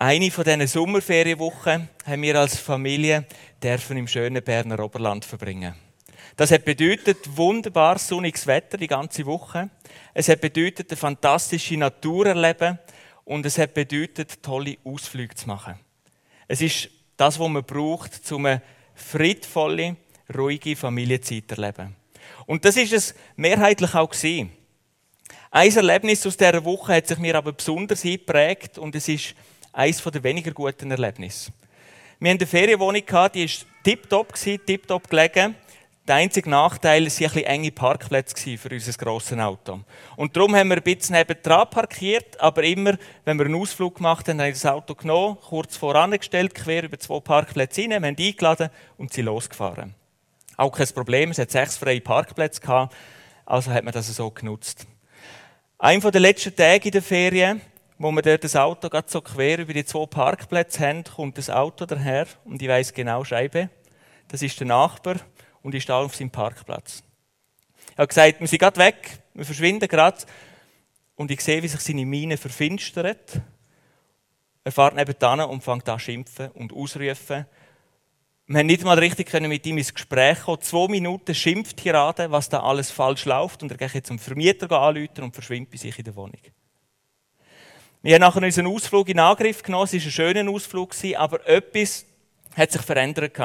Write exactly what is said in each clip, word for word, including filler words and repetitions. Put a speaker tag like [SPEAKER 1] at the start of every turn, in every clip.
[SPEAKER 1] Eine von diesen Sommerferienwochen haben wir als Familie dürfen im schönen Berner Oberland verbringen. Das hat bedeutet wunderbar sonniges Wetter die ganze Woche. Es hat bedeutet eine fantastische Natur erleben und es hat bedeutet tolle Ausflüge zu machen. Es ist das, was man braucht, um eine friedvolle, ruhige Familienzeit zu erleben. Und das ist es mehrheitlich auch gewesen. Ein Erlebnis aus dieser Woche hat sich mir aber besonders eingeprägt und es ist eines der weniger guten Erlebnisse. Wir hatten eine Ferienwohnung, die war tipptopp, tipptopp gelegen. Der einzige Nachteil war, es waren ein bisschen enge Parkplätze für unser grosses Auto. Und darum haben wir ein bisschen nebendran parkiert, aber immer, wenn wir einen Ausflug gemacht haben, haben wir das Auto genommen, kurz vorangestellt, quer über zwei Parkplätze rein, wir haben eingeladen und sind losgefahren. Auch kein Problem, es hat sechs freie Parkplätze gehabt, also hat man das so genutzt. Einer der letzten Tage in der Ferien, wo wir dort das Auto gerade so quer über die zwei Parkplätze haben, kommt das Auto daher und ich weiss genau, Scheibe, das ist der Nachbar und ich stehe auf seinem Parkplatz. Er hat gesagt, wir sind gerade weg, wir verschwinden gerade und ich sehe, wie sich seine Miene verfinstert. Er fährt nebenan und fängt an zu schimpfen und ausrufen. Wir haben nicht mal richtig mit ihm ins Gespräch kommen. Zwei Minuten schimpft Tirade, was da alles falsch läuft und er geht jetzt zum Vermieter anrufen und verschwindet bei sich in der Wohnung. Wir haben nachher unseren Ausflug in Angriff genommen. Es war ein schöner Ausflug, aber etwas hat sich verändert.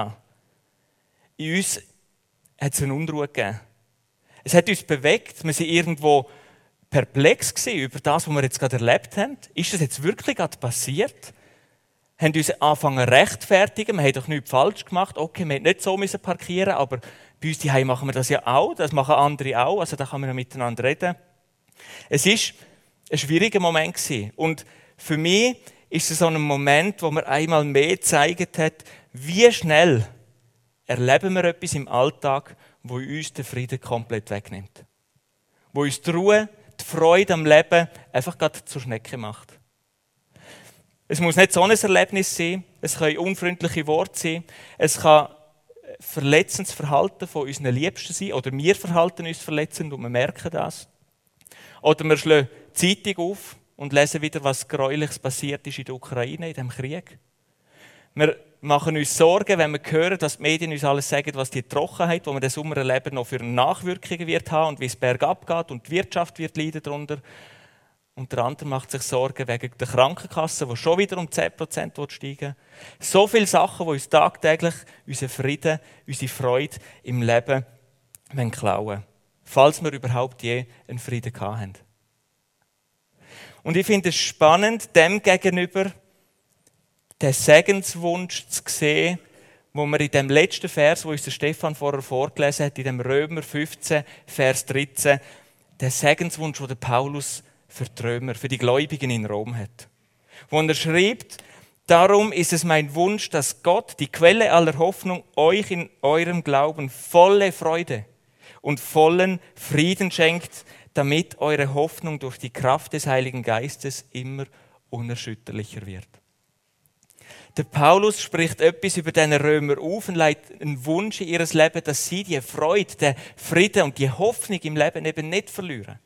[SPEAKER 1] In uns hat es eine Unruhe gegeben. Es hat uns bewegt. Wir waren irgendwo perplex über das, was wir jetzt gerade erlebt haben. Ist das jetzt wirklich gerade passiert? Wir haben uns angefangen zu rechtfertigen. Wir haben doch nichts falsch gemacht. Okay, wir mussten nicht so müssen parkieren, aber bei uns daheim machen wir das ja auch. Das machen andere auch. Also da kann man ja miteinander reden. Es ist ein schwieriger Moment gewesen. Und für mich ist es so ein Moment, wo mir einmal mehr gezeigt hat, wie schnell erleben wir etwas im Alltag, wo uns den Frieden komplett wegnimmt. Wo uns die Ruhe, die Freude am Leben einfach gerade zur Schnecke macht. Es muss nicht so ein Erlebnis sein, es können unfreundliche Worte sein, es kann verletzendes Verhalten von unseren Liebsten sein, oder wir verhalten uns verletzend und wir merken das. Oder wir schlagen die Zeitung auf und lesen wieder, was Gräuliches passiert ist in der Ukraine, in diesem Krieg. Wir machen uns Sorgen, wenn wir hören, dass die Medien uns alles sagen, was die Trockenheit, die wir den Sommer erleben, noch für Nachwirkungen wird haben und wie es bergab geht und die Wirtschaft wird leiden darunter. Und der andere macht sich Sorgen wegen der Krankenkasse, die schon wieder um zehn Prozent steigen. So viele Sachen, die uns tagtäglich unseren Frieden, unsere Freude im Leben klauen wollen. Falls wir überhaupt je einen Frieden gehabt haben. Und ich finde es spannend, dem gegenüber den Segenswunsch zu sehen, wo wir in dem letzten Vers, wo uns der Stefan vorher vorgelesen hat, in dem Römer fünfzehn, Vers dreizehn, den Segenswunsch, den der Paulus für die Römer, für die Gläubigen in Rom hat. Wo er schreibt, darum ist es mein Wunsch, dass Gott, die Quelle aller Hoffnung, euch in eurem Glauben volle Freude und vollen Frieden schenkt, damit eure Hoffnung durch die Kraft des Heiligen Geistes immer unerschütterlicher wird. Der Paulus spricht etwas über den Römer auf und leitet einen Wunsch in ihr Leben, dass sie die Freude, den Frieden und die Hoffnung im Leben eben nicht verlieren.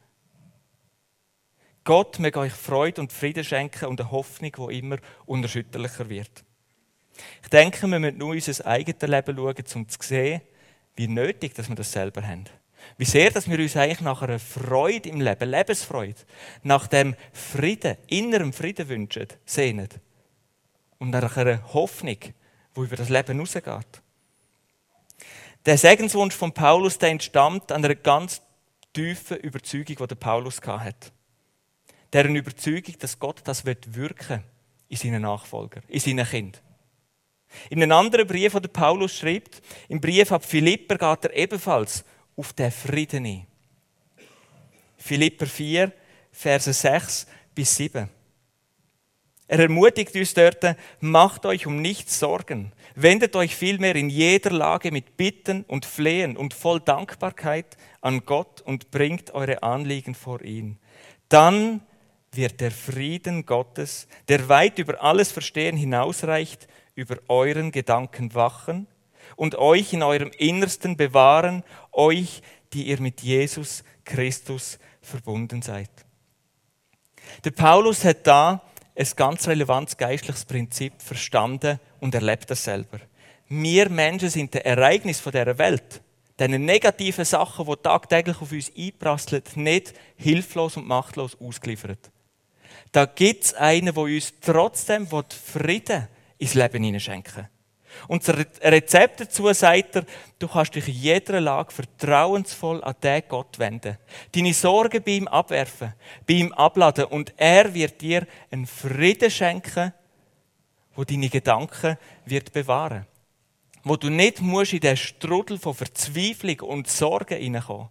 [SPEAKER 1] Gott möge euch Freude und Frieden schenken und eine Hoffnung, die immer unerschütterlicher wird. Ich denke, wir müssen nur unser eigenes Leben schauen, um zu sehen, wie nötig dass wir das selber haben. Wie sehr, dass wir uns eigentlich nach einer Freude im Leben, Lebensfreude, nach dem Frieden, innerem Frieden wünschen, sehnen. Und nach einer Hoffnung, die über das Leben hinausgeht. Der Segenswunsch von Paulus, der entstammt an einer ganz tiefen Überzeugung, die der Paulus hatte. Deren Überzeugung, dass Gott das wirken will in seinen Nachfolgern, in seinen Kindern. In einem anderen Brief, den Paulus schreibt, im Brief ab Philipper, geht er ebenfalls auf den Frieden ein. Philipper vier, Verse sechs bis sieben. Er ermutigt uns dort, macht euch um nichts Sorgen, wendet euch vielmehr in jeder Lage mit Bitten und Flehen und voll Dankbarkeit an Gott und bringt eure Anliegen vor ihn. Dann wird der Frieden Gottes, der weit über alles Verstehen hinausreicht, über euren Gedanken wachen und euch in eurem Innersten bewahren, euch, die ihr mit Jesus Christus verbunden seid. Der Paulus hat da ein ganz relevantes geistliches Prinzip verstanden und erlebt das selber. Wir Menschen sind den Ereignissen dieser Welt, diesen negativen Sachen, die tagtäglich auf uns einprasseln, nicht hilflos und machtlos ausgeliefert. Da gibt es einen, der uns trotzdem Frieden ins Leben hineinschenken will. Und das Rezept dazu sagt er, du kannst dich in jeder Lage vertrauensvoll an den Gott wenden. Deine Sorgen bei ihm abwerfen, bei ihm abladen und er wird dir einen Frieden schenken, wo deine Gedanken wird bewahren. Wo du nicht musst in den Strudel von Verzweiflung und Sorgen hineinkommen.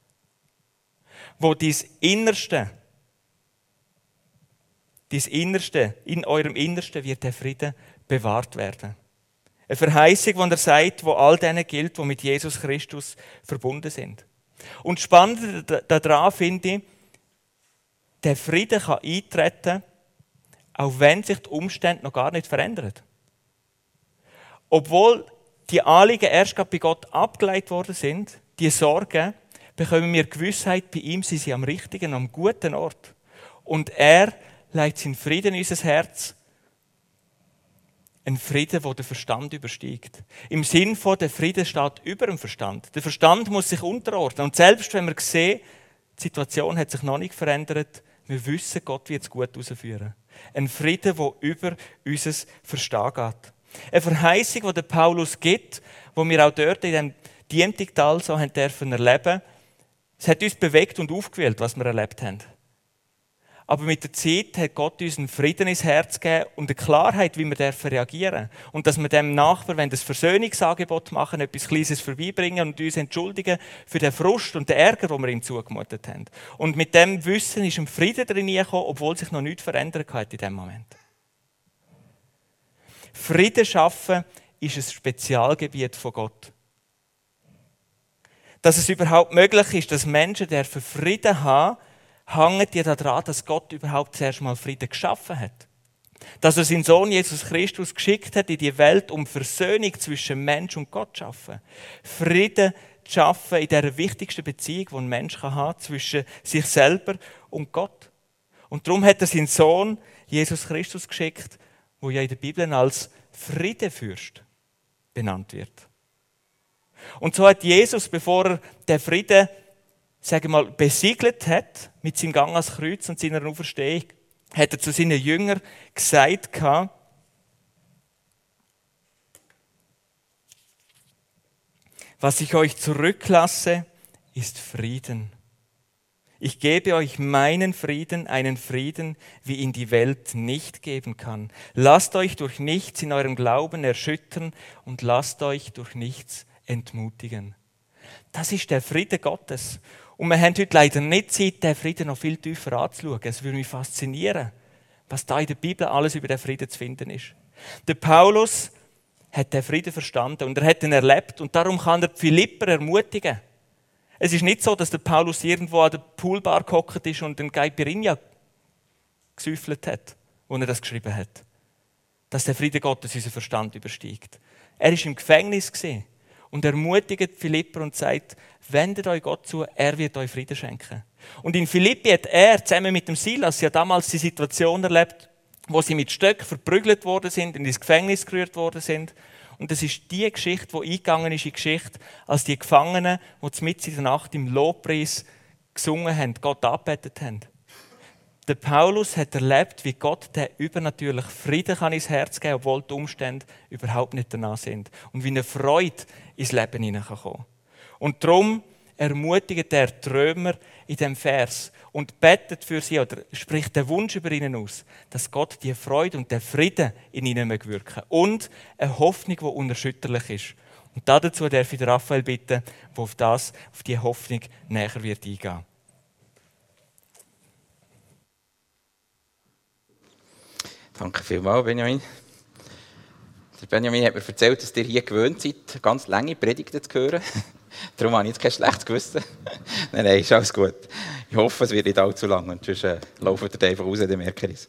[SPEAKER 1] Wo dein Innerste, dein Innerste, in eurem Innersten wird der Frieden bewahrt werden. Eine Verheißung, die er sagt, die all denen gilt, die mit Jesus Christus verbunden sind. Und spannend daran finde ich, der Frieden kann eintreten, auch wenn sich die Umstände noch gar nicht verändern. Obwohl die Anliegen erst bei Gott abgeleitet worden sind, die Sorgen, bekommen wir Gewissheit, bei ihm sind sie am richtigen, am guten Ort. Und er legt seinen Frieden in unser Herz. Ein Frieden, der den Verstand übersteigt. Im Sinn von, der Frieden steht über dem Verstand. Der Verstand muss sich unterordnen. Und selbst wenn wir sehen, die Situation hat sich noch nicht verändert, wir wissen, Gott wird es gut herausführen. Ein Frieden, der über unser Verstehen geht. Eine Verheißung, die Paulus gibt, die wir auch dort in dem Diemtigtal so haben dürfen erleben. Es hat uns bewegt und aufgewühlt, was wir erlebt haben. Aber mit der Zeit hat Gott uns einen Frieden ins Herz gegeben und eine Klarheit, wie wir reagieren dürfen. Und dass wir dem Nachbar, wenn das Versöhnungsangebot machen, etwas Kleines vorbeibringen und uns entschuldigen für den Frust und den Ärger, den wir ihm zugemutet haben. Und mit dem Wissen ist ein Frieden drin gekommen, obwohl sich noch nichts verändert hat in diesem Moment. Frieden schaffen ist ein Spezialgebiet von Gott. Dass es überhaupt möglich ist, dass Menschen Frieden haben, hängt ja daran, dass Gott überhaupt zuerst mal Frieden geschaffen hat. Dass er seinen Sohn Jesus Christus geschickt hat in die Welt, um Versöhnung zwischen Mensch und Gott zu schaffen. Frieden zu schaffen in der wichtigsten Beziehung, die ein Mensch haben kann, zwischen sich selber und Gott. Und darum hat er seinen Sohn Jesus Christus geschickt, der ja in der Bibel als Friedenfürst benannt wird. Und so hat Jesus, bevor er den Frieden sagen wir mal, besiegelt hat mit seinem Gang ans Kreuz und seiner Auferstehung, hat er zu seinen Jüngern gesagt, was ich euch zurücklasse, ist Frieden. Ich gebe euch meinen Frieden, einen Frieden, wie ihn die Welt nicht geben kann. Lasst euch durch nichts in eurem Glauben erschüttern und lasst euch durch nichts entmutigen. Das ist der Friede Gottes. Und wir haben heute leider nicht Zeit, den Frieden noch viel tiefer anzuschauen. Es würde mich faszinieren, was da in der Bibel alles über den Frieden zu finden ist. Der Paulus hat den Frieden verstanden und er hat ihn erlebt und darum kann er die Philipper ermutigen. Es ist nicht so, dass der Paulus irgendwo an der Poolbar gehockt ist und den Caipirinha gesüffelt hat, als er das geschrieben hat. Dass der Friede Gottes unseren Verstand übersteigt. Er war im Gefängnis und ermutigt die Philipper und sagt, wendet euch Gott zu, er wird euch Frieden schenken. Und in Philippi hat er zusammen mit dem Silas ja damals die Situation erlebt, wo sie mit Stöcken verprügelt worden sind, in das Gefängnis gerührt worden sind. Und das ist die Geschichte, die eingegangen ist in die Geschichte, als die Gefangenen, die mitten in der Nacht im Lobpreis gesungen haben, Gott angebetet haben. Der Paulus hat erlebt, wie Gott den übernatürlichen Frieden kann ins Herz geben kann, obwohl die Umstände überhaupt nicht danach sind. Und wie eine Freude ins Leben hineinkommen kann. Und darum ermutigt er die Römer in diesem Vers und betet für sie oder spricht den Wunsch über ihnen aus, dass Gott die Freude und den Frieden in ihnen wirken und eine Hoffnung, die unerschütterlich ist. Und dazu darf ich Raphael bitten, der auf das, auf diese Hoffnung näher wird eingehen.
[SPEAKER 2] Danke vielmals, Benjamin. Der Benjamin hat mir erzählt, dass ihr hier gewöhnt seid, ganz lange Predigten zu hören. Darum habe ich jetzt kein schlechtes Gewissen. Nein, nein, ist alles gut. Ich hoffe, es wird nicht allzu lang. Und sonst äh, laufen ihr einfach raus, dann merke ich es.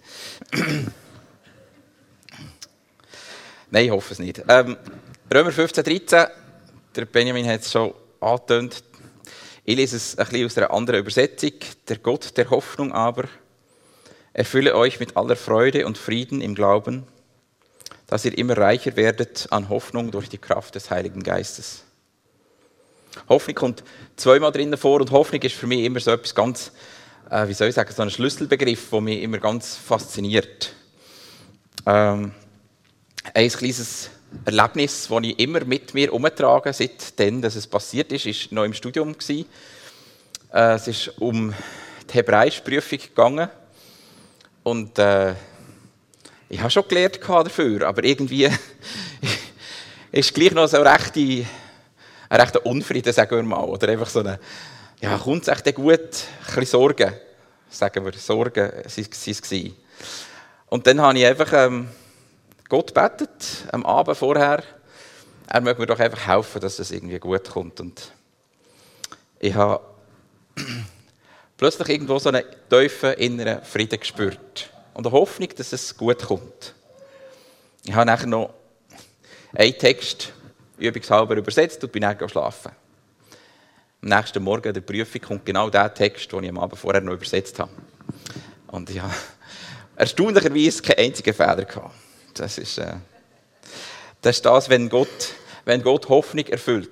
[SPEAKER 2] Nein, ich hoffe es nicht. Ähm, Römer fünfzehn, dreizehn, der Benjamin hat es schon angetönt. Ich lese es ein bisschen aus einer anderen Übersetzung. Der Gott der Hoffnung aber, erfülle euch mit aller Freude und Frieden im Glauben, dass ihr immer reicher werdet an Hoffnung durch die Kraft des Heiligen Geistes. Hoffnung kommt zweimal drinnen vor und Hoffnung ist für mich immer so etwas ganz, äh, wie soll ich sagen, so ein Schlüsselbegriff, der mich immer ganz fasziniert. Ähm, ein kleines Erlebnis, das ich immer mit mir umtrage, seitdem dass es passiert ist, war noch im Studium. Äh, es ist um die Hebräischprüfung gegangen und äh, ich habe schon gelernt dafür, aber irgendwie ist gleich noch so eine rechte, ein rechter Unfrieden, sagen wir mal, oder einfach so eine, ja, kommt es echt gut, ein bisschen Sorgen, sagen wir, Sorgen waren es. Und dann habe ich einfach ähm, Gott gebetet, am Abend vorher, er möge mir doch einfach helfen, dass es irgendwie gut kommt. Und ich habe plötzlich irgendwo so einen tiefen inneren Frieden gespürt und eine Hoffnung, dass es gut kommt. Ich habe nachher noch einen Text übungshalber übersetzt und bin dann geschlafen. Am nächsten Morgen der Prüfung kommt genau der Text, den ich am Abend vorher noch übersetzt habe. Und ich habe erstaunlicherweise keinen einzigen Fehler gehabt. Das ist, äh, das, ist das, wenn Gott, wenn Gott Hoffnung erfüllt.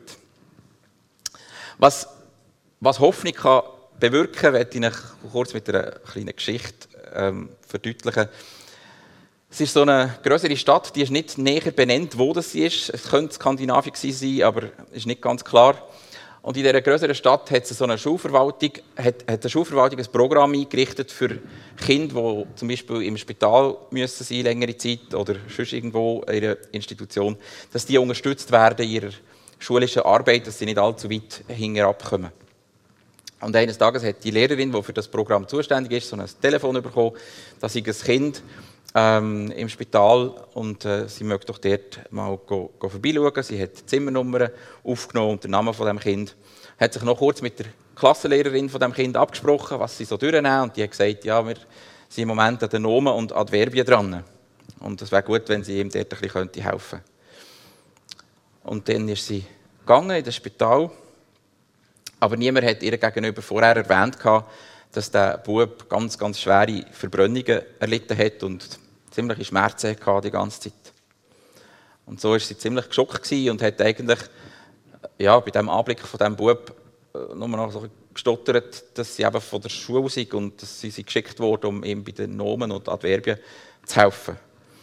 [SPEAKER 2] Was, was Hoffnung kann bewirken, werde ich euch kurz mit einer kleinen Geschichte ähm, verdeutlichen. Es ist so eine größere Stadt, die ist nicht näher benannt, wo das sie ist. Es könnte Skandinavien sein, aber es ist nicht ganz klar. Und in dieser größeren Stadt hat es so eine Schulverwaltung, hat, hat eine Schulverwaltung ein Programm eingerichtet für Kinder, die zum Beispiel im Spital müssen sein, längere Zeit oder sonst irgendwo in einer Institution, dass die unterstützt werden in ihrer schulischen Arbeit, dass sie nicht allzu weit hinten abkommen. Und eines Tages hat die Lehrerin, die für das Programm zuständig ist, so ein Telefon bekommen, dass sie ein Kind ähm, im Spital und äh, sie möchte doch dort mal go, go vorbeischauen. Sie hat die Zimmernummer aufgenommen und den Namen von dem Kind. Hat sich noch kurz mit der Klassenlehrerin von dem Kind abgesprochen, was sie so durchnehmen. Und die hat gesagt, ja, wir sind im Moment an den Nomen und Adverbien dran. Und es wäre gut, wenn sie ihm dort ein bisschen helfen könnte. Und dann ist sie gegangen in das Spital. Aber niemand hat ihr gegenüber vorher erwähnt, dass der Bub ganz, ganz schwere Verbrennungen erlitten hat und ziemliche Schmerzen hatte die ganze Zeit. Und so war sie ziemlich geschockt und hat eigentlich ja, bei dem Anblick von diesem Bub nur noch so gestottert, dass sie eben von der Schule sind und dass sie geschickt wurde, um ihm bei den Nomen und Adverbien zu helfen.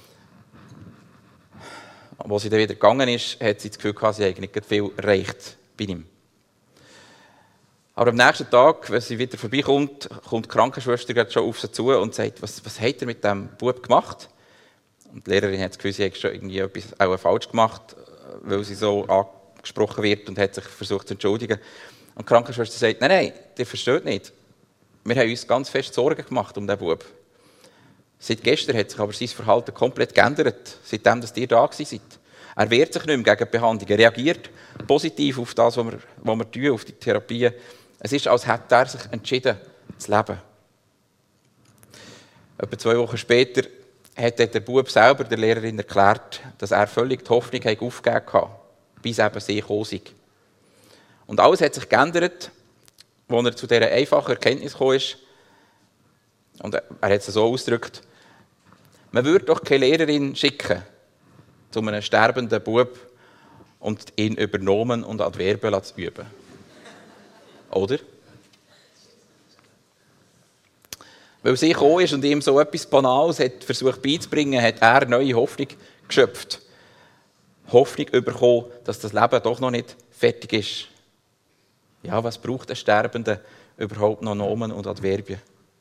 [SPEAKER 2] Als sie dann wieder gegangen ist, hat sie das Gefühl gehabt, sie habe nicht viel erreicht bei ihm. Aber am nächsten Tag, wenn sie wieder vorbeikommt, kommt die Krankenschwester schon auf sie zu und sagt, was, was hat er mit diesem Bub gemacht? Und die Lehrerin hat das Gefühl, sie hat schon irgendwie etwas auch falsch gemacht, weil sie so angesprochen wird und hat sich versucht zu entschuldigen. Und die Krankenschwester sagt, nein, nein, ihr versteht nicht. Wir haben uns ganz fest Sorgen gemacht um diesen Bub. Seit gestern hat sich aber sein Verhalten komplett geändert, seitdem dass ihr da seid. Er wehrt sich nicht mehr gegen die Behandlung, er reagiert positiv auf das, was wir, was wir tun, auf die Therapie. Es ist, als hätte er sich entschieden, zu leben. Etwa zwei Wochen später hat der Bub selber der Lehrerin erklärt, dass er völlig die Hoffnung aufgegeben hat, bis eben sie gekommen sind. Und alles hat sich geändert, als er zu dieser einfachen Erkenntnis gekommen ist. Und er hat es so ausgedrückt, man würde doch keine Lehrerin schicken zu einem sterbenden Bub und ihn über Nomen und Adverbien zu üben. Oder? Weil sie gekommen ist und ihm so etwas Banales hat versucht beizubringen, hat er neue Hoffnung geschöpft. Hoffnung bekommen, dass das Leben doch noch nicht fertig ist. Ja, was braucht ein Sterbender überhaupt noch Nomen und Adverbien?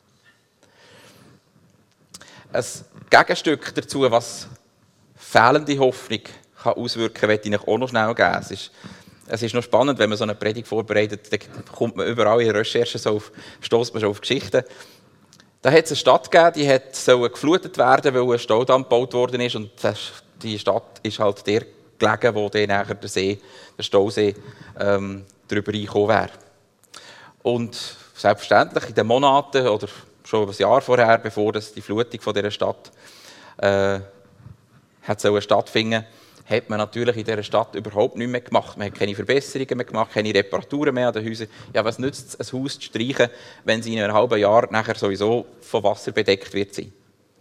[SPEAKER 2] Ein Gegenstück dazu, was fehlende Hoffnung kann auswirken kann, möchte ich euch auch noch schnell geben. Es ist, es ist noch spannend, wenn man so eine Predigt vorbereitet, dann kommt man überall in Recherchen so auf, stösst man schon auf Geschichten. Da hat es eine Stadt gegeben, die hat so geflutet werden, weil ein Staudamm gebaut worden ist und die Stadt ist halt der gelegen, wo dann nachher der See, der Stausee, ähm, darüber reingekommen wäre. Und selbstverständlich in den Monaten oder schon ein Jahr vorher, bevor das die Flutung von dieser Stadt äh, hat stattfinden, hat man natürlich in dieser Stadt überhaupt nichts mehr gemacht. Man hat keine Verbesserungen mehr gemacht, keine Reparaturen mehr an den Häusern. Ja, was nützt es, ein Haus zu streichen, wenn sie in einem halben Jahr nachher sowieso von Wasser bedeckt wird sein?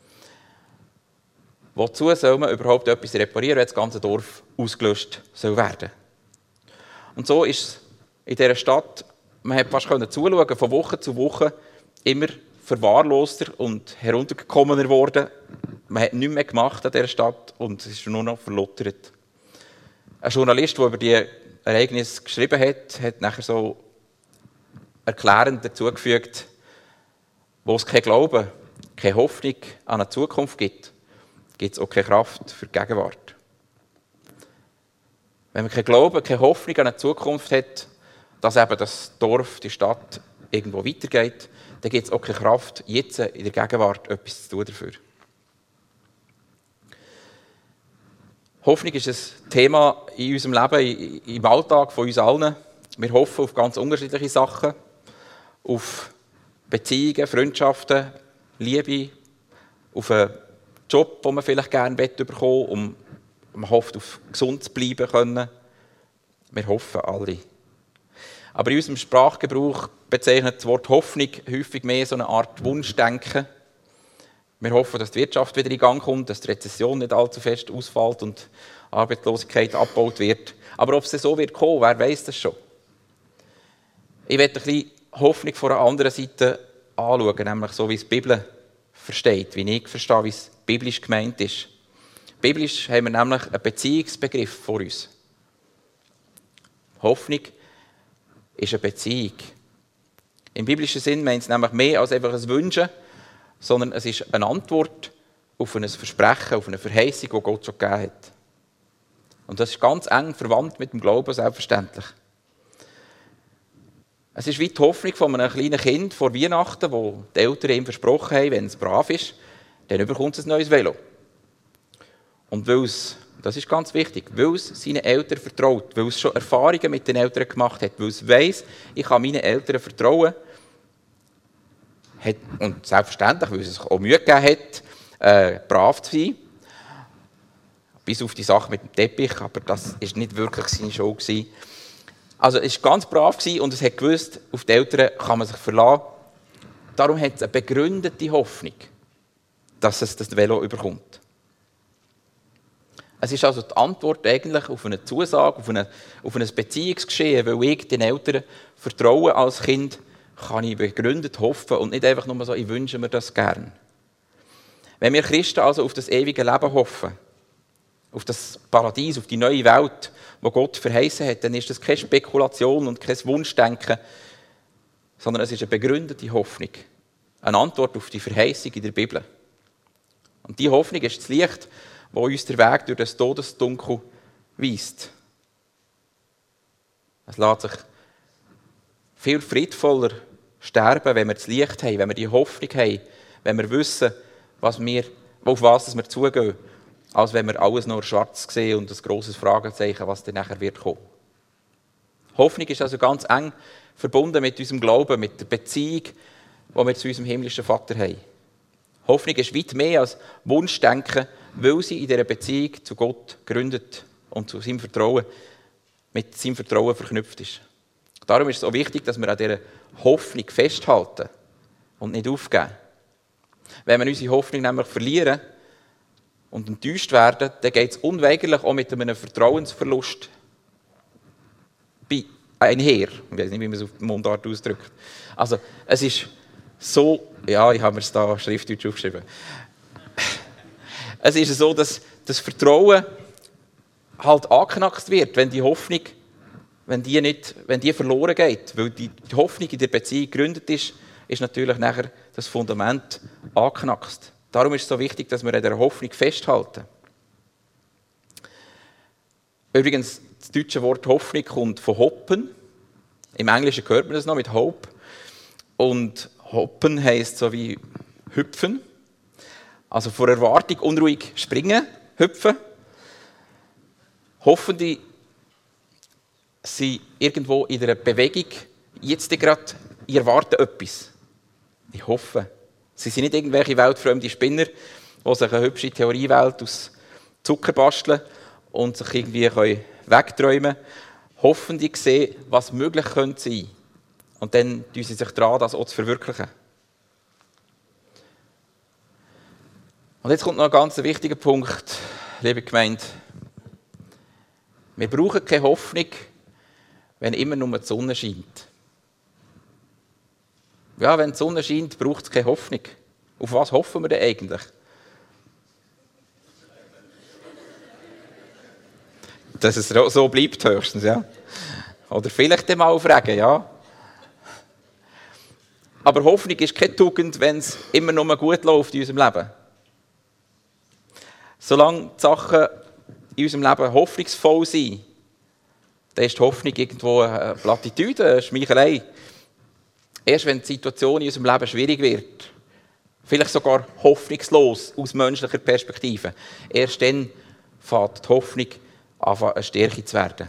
[SPEAKER 2] Wozu soll man überhaupt etwas reparieren, wenn das ganze Dorf ausgelöscht soll werden? Und so ist es in dieser Stadt, man hat fast zuschauen, von Woche zu Woche immer verwahrloster und heruntergekommener geworden. Man hat nichts mehr gemacht an dieser Stadt und es ist nur noch verlottert. Ein Journalist, der über die Ereignisse geschrieben hat, hat nachher so erklärend dazugefügt, wo es kein Glauben, keine Hoffnung an eine Zukunft gibt, gibt es auch keine Kraft für die Gegenwart. Wenn man kein Glauben, keine Hoffnung an eine Zukunft hat, dass eben das Dorf, die Stadt irgendwo weitergeht, dann gibt es auch keine Kraft, jetzt in der Gegenwart etwas zu tun dafür. Hoffnung ist ein Thema in unserem Leben, im Alltag von uns allen. Wir hoffen auf ganz unterschiedliche Sachen, auf Beziehungen, Freundschaften, Liebe, auf einen Job, den man vielleicht gerne bekommen will, um man hofft, auf gesund zu bleiben können. Wir hoffen alle. Aber in unserem Sprachgebrauch bezeichnet das Wort Hoffnung häufig mehr so eine Art Wunschdenken. Wir hoffen, dass die Wirtschaft wieder in Gang kommt, dass die Rezession nicht allzu fest ausfällt und Arbeitslosigkeit abgebaut wird. Aber ob es so wird kommen, wer weiß das schon? Ich werde ein bisschen Hoffnung von einer anderen Seite anschauen, nämlich so, wie es die Bibel versteht, wie ich verstehe, wie es biblisch gemeint ist. Biblisch haben wir nämlich einen Beziehungsbegriff vor uns. Hoffnung ist eine Beziehung. Im biblischen Sinn meint es nämlich mehr als einfach ein Wünschen, sondern es ist eine Antwort auf ein Versprechen, auf eine Verheißung, die Gott schon gegeben hat. Und das ist ganz eng verwandt mit dem Glauben, selbstverständlich. Es ist wie die Hoffnung von einem kleinen Kind vor Weihnachten, wo die Eltern ihm versprochen haben, wenn es brav ist, dann bekommt es ein neues Velo. Und weil es, das ist ganz wichtig, weil es seinen Eltern vertraut, weil es schon Erfahrungen mit den Eltern gemacht hat, weil es weiss, ich kann meinen Eltern vertrauen, hat, und selbstverständlich, weil es sich auch Mühe gegeben hat, äh, brav zu sein, bis auf die Sache mit dem Teppich, aber das war nicht wirklich seine Show gewesen. Also es war ganz brav und es hat gewusst, auf die Eltern kann man sich verlassen. Darum hat es eine begründete Hoffnung, dass es das Velo überkommt. Es ist also die Antwort eigentlich auf eine Zusage, auf, eine, auf ein Beziehungsgeschehen, weil ich den Eltern vertraue als Kind, kann ich begründet hoffen und nicht einfach nur so, ich wünsche mir das gern. Wenn wir Christen also auf das ewige Leben hoffen, auf das Paradies, auf die neue Welt, die Gott verheißen hat, dann ist das keine Spekulation und kein Wunschdenken, sondern es ist eine begründete Hoffnung. Eine Antwort auf die Verheißung in der Bibel. Und diese Hoffnung ist das Licht, das uns der Weg durch das Todesdunkel weist. Es lässt sich viel friedvoller sterben, wenn wir das Licht haben, wenn wir die Hoffnung haben, wenn wir wissen, was wir, auf was wir zugehen, als wenn wir alles nur schwarz sehen und ein grosses Fragezeichen, was dann nachher wird kommen. Hoffnung ist also ganz eng verbunden mit unserem Glauben, mit der Beziehung, die wir zu unserem himmlischen Vater haben. Hoffnung ist weit mehr als Wunschdenken, weil sie in dieser Beziehung zu Gott gründet und zu seinem Vertrauen, mit seinem Vertrauen verknüpft ist. Darum ist es so wichtig, dass wir an dieser Hoffnung festhalten und nicht aufgeben. Wenn wir unsere Hoffnung nämlich verlieren und enttäuscht werden, dann geht es unweigerlich auch mit einem Vertrauensverlust einher. Ich weiß nicht, wie man es auf die Mundart ausdrückt. Also, es ist so, ja, ich habe mir es da schriftdeutsch aufgeschrieben. Es ist so, dass das Vertrauen halt angeknackst wird, wenn die Hoffnung, wenn die, nicht, wenn die verloren geht. Weil die, die Hoffnung in der Beziehung gegründet ist, ist natürlich nachher das Fundament angeknackst. Darum ist es so wichtig, dass wir an dieser Hoffnung festhalten. Übrigens, das deutsche Wort Hoffnung kommt von Hoppen. Im Englischen hört man das noch mit Hope. Und Hoppen heisst so wie hüpfen. Also vor Erwartung unruhig springen, hüpfen. Hoffende sind irgendwo in einer Bewegung, jetzt gerade, ich erwarte etwas. Ich hoffe. Sie sind nicht irgendwelche weltfremde Spinner, die sich eine hübsche Theoriewelt aus Zucker basteln und sich irgendwie wegträumen können, hoffentlich sehen, was möglich könnte sein. Und dann tun sie sich daran, das auch zu verwirklichen. Und jetzt kommt noch ein ganz wichtiger Punkt, liebe Gemeinde. Wir brauchen keine Hoffnung, wenn immer nur die Sonne scheint. Ja, wenn die Sonne scheint, braucht es keine Hoffnung. Auf was hoffen wir denn eigentlich? Dass es so bleibt höchstens, ja. Oder vielleicht mal auf Regen, ja. Aber Hoffnung ist keine Tugend, wenn es immer nur gut läuft in unserem Leben. Solange die Sachen in unserem Leben hoffnungsvoll sind, dann ist die Hoffnung irgendwo eine Plattitüde, eine Schmeichelei. Erst wenn die Situation in unserem Leben schwierig wird, vielleicht sogar hoffnungslos aus menschlicher Perspektive, erst dann fängt die Hoffnung an, eine Stärke zu werden.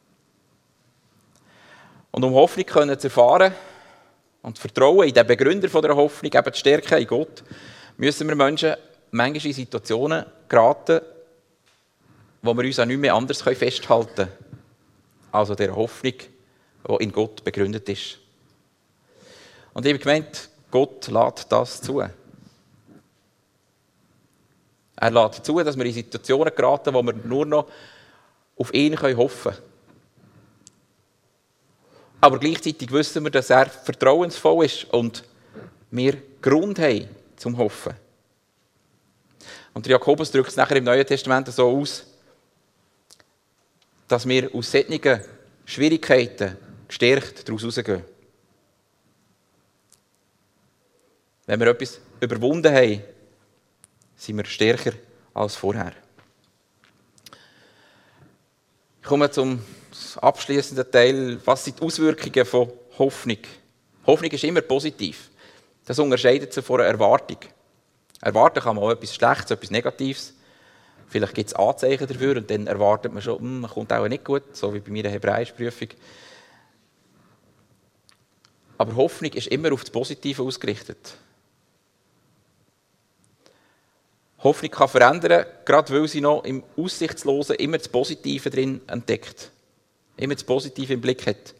[SPEAKER 2] Und um Hoffnung zu erfahren und Vertrauen in den Begründer der Hoffnung, eben die Stärke in Gott, müssen wir Menschen manchmal in Situationen geraten, wo wir uns an nichts mehr anders festhalten können, also der Hoffnung, die in Gott begründet ist. Und ich habe gemeint, Gott lässt das zu. Er lässt zu, dass wir in Situationen geraten, wo wir nur noch auf ihn hoffen können. Aber gleichzeitig wissen wir, dass er vertrauensvoll ist und wir Grund haben zum Hoffen. Und der Jakobus drückt es nachher im Neuen Testament so aus, dass wir aus solchen Schwierigkeiten gestärkt daraus rausgehen. Wenn wir etwas überwunden haben, sind wir stärker als vorher. Ich komme zum abschließenden Teil. Was sind die Auswirkungen von Hoffnung? Hoffnung ist immer positiv. Das unterscheidet sich von einer Erwartung. Erwarten kann man auch etwas Schlechtes, etwas Negatives. Vielleicht gibt es Anzeichen dafür und dann erwartet man schon, hm, man kommt auch nicht gut, so wie bei meiner Hebräischprüfung. Aber Hoffnung ist immer auf das Positive ausgerichtet. Hoffnung kann verändern, gerade weil sie noch im Aussichtslosen immer das Positive drin entdeckt. Immer das Positive im Blick hat.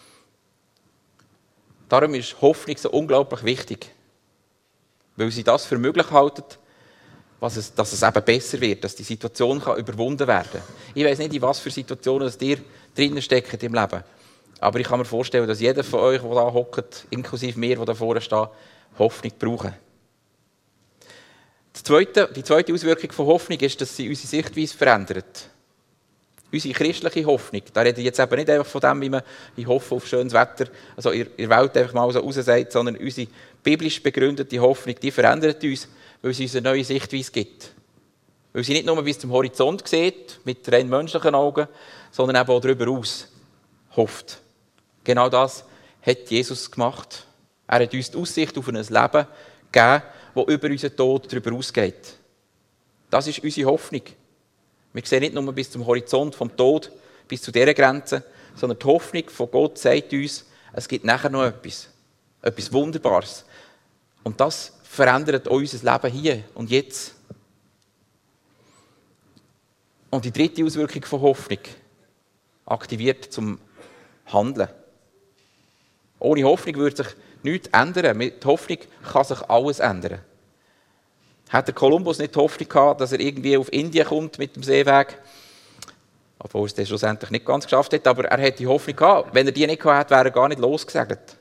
[SPEAKER 2] Darum ist Hoffnung so unglaublich wichtig. Weil sie das für möglich halten, was es, dass es eben besser wird, dass die Situation kann überwunden werden kann. Ich weiss nicht, in was für Situationen es ihr drinnen steckt im Leben. Aber ich kann mir vorstellen, dass jeder von euch, der da hockt, inklusive mir, der da vorne steht, Hoffnung brauchen. Das Zweite, die zweite Auswirkung von Hoffnung ist, dass sie unsere Sichtweise verändert. Unsere christliche Hoffnung, da rede ich jetzt eben nicht einfach von dem, wie man ich hoffe auf schönes Wetter, also in der Welt einfach mal so raussagt, sondern unsere biblisch begründete Hoffnung, die verändert uns, weil sie uns eine neue Sichtweise gibt. Weil sie nicht nur bis zum Horizont sieht, mit rein menschlichen Augen, sondern eben auch darüber aus hofft. Genau das hat Jesus gemacht. Er hat uns die Aussicht auf ein Leben gegeben, das über unseren Tod darüber ausgeht. Das ist unsere Hoffnung. Wir sehen nicht nur bis zum Horizont vom Tod, bis zu dieser Grenze, sondern die Hoffnung von Gott sagt uns, es gibt nachher noch etwas. Etwas Wunderbares. Und das verändert auch unser Leben hier und jetzt. Und die dritte Auswirkung von Hoffnung aktiviert zum Handeln. Ohne Hoffnung würde sich nichts ändern. Mit Hoffnung kann sich alles ändern. Hat der Kolumbus nicht die Hoffnung gehabt, dass er irgendwie auf Indien kommt mit dem Seeweg? Obwohl er es dann schlussendlich nicht ganz geschafft hat, aber er hat die Hoffnung gehabt. Wenn er die nicht gehabt hätte, wäre er gar nicht losgesegelt.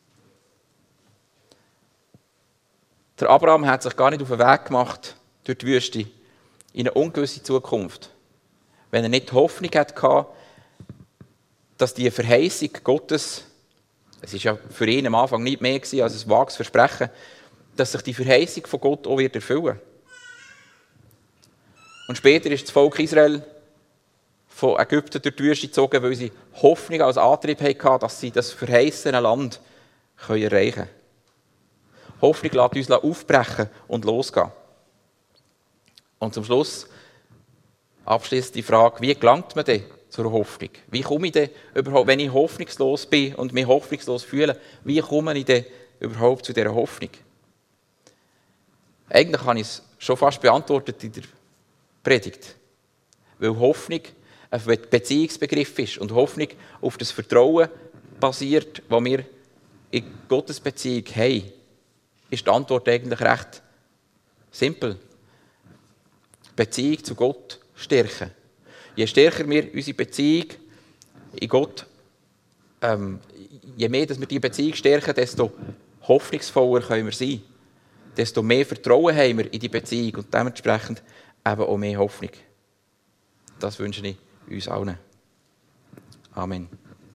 [SPEAKER 2] Der Abraham hat sich gar nicht auf den Weg gemacht durch die Wüste in eine ungewisse Zukunft. Wenn er nicht die Hoffnung hatte, dass die Verheißung Gottes, es war ja für ihn am Anfang nicht mehr gewesen als ein vages Versprechen, dass sich die Verheißung von Gott auch wird erfüllen. Und später ist das Volk Israel von Ägypten durch die Wüste gezogen, weil sie Hoffnung als Antrieb hatten, dass sie das verheißene Land erreichen können. Hoffnung lässt uns aufbrechen und losgehen. Und zum Schluss abschließend die Frage, wie gelangt man denn zur Hoffnung? Wie komme ich denn überhaupt, wenn ich hoffnungslos bin und mich hoffnungslos fühle, wie komme ich denn überhaupt zu dieser Hoffnung? Eigentlich habe ich es schon fast beantwortet in der Predigt. Weil Hoffnung ein Beziehungsbegriff ist und Hoffnung auf das Vertrauen basiert, das wir in Gottes Beziehung haben, ist die Antwort eigentlich recht simpel. Beziehung zu Gott stärken. Je stärker wir unsere Beziehung in Gott, ähm, je mehr dass wir diese Beziehung stärken, desto hoffnungsvoller können wir sein. Desto mehr Vertrauen haben wir in die Beziehung und dementsprechend eben auch mehr Hoffnung. Das wünsche ich uns allen. Amen.